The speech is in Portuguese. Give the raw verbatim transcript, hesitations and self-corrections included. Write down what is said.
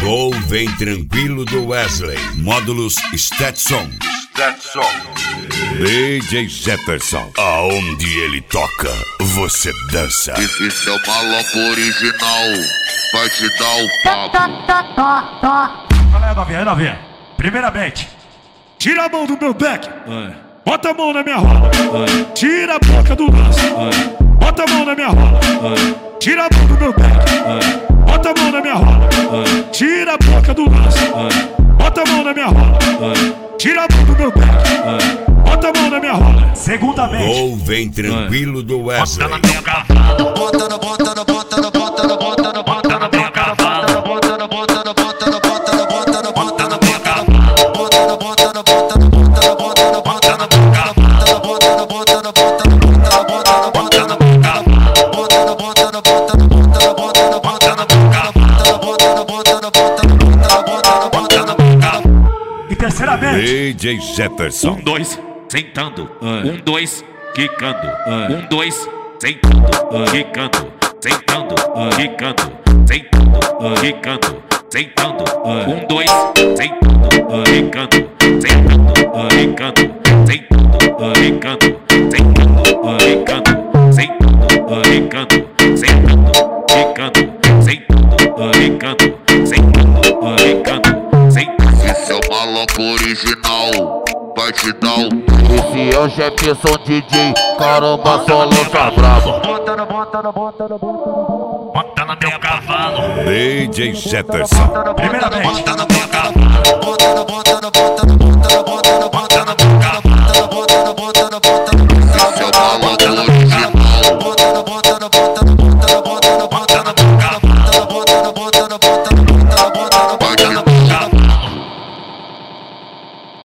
Gol Vem Tranquilo do Wesley. Módulos Stetson. Stetson. D J Jefferson. Aonde ele toca, você dança. Esse é o maloco original, vai te dar o papo. Fala aí, novinha, aí, novinha. Primeiramente, tira a mão do meu back. Bota a mão na minha rola. Tira a boca do lance. Bota a mão na minha rola. Tira a mão do meu back. Bota a mão na minha rola. Tira a boca do lance. Bota a mão na minha rola. Tira a mão do meu back. Bota a mão na minha rola. Segundamente. Gol Vem Tranquilo do Wesley. Bota no meu cavalo. Bota no, bota no, bota no, bota no, bota no, bota no meu cavalo. Bota no, bota no, bota no, bota no, bota no, bota no meu cavalo. Bota no, bota no, bota no, bota no, bota no, bota no meu cavalo. Bota no, bota no, bota no, bota no, bota no, bota no meu cavalo. Bota no, bota no, bota no, bota no, bota no, bota no meu cavalo. Bota no, bota no, bota no, bota no, bota no, bota no meu cavalo. E terceiramente, D J Jefferson. Um, dois, sentando. Um, dois, quicando. Um, dois, sentando. Quicando. Sentando. Quicando. Sentando. Quicando. Sentando. Um, dois, sentando. Quicando. Sentando. Quicando. Sentando. Quicando. Sentando. Quicando. Sentando. Quicando. Sentando. Quicando. Sentando. Quicando. Sentando. Quicando. Sentando. Esse é o maloco original, vai te dar o papo. Esse é o Jefferson D J, caramba, só lança brava. Bota no, bota no, bota no, bota no, bota no meu cavalo. D J Jefferson. Primeiramente, bota no meu cavalo.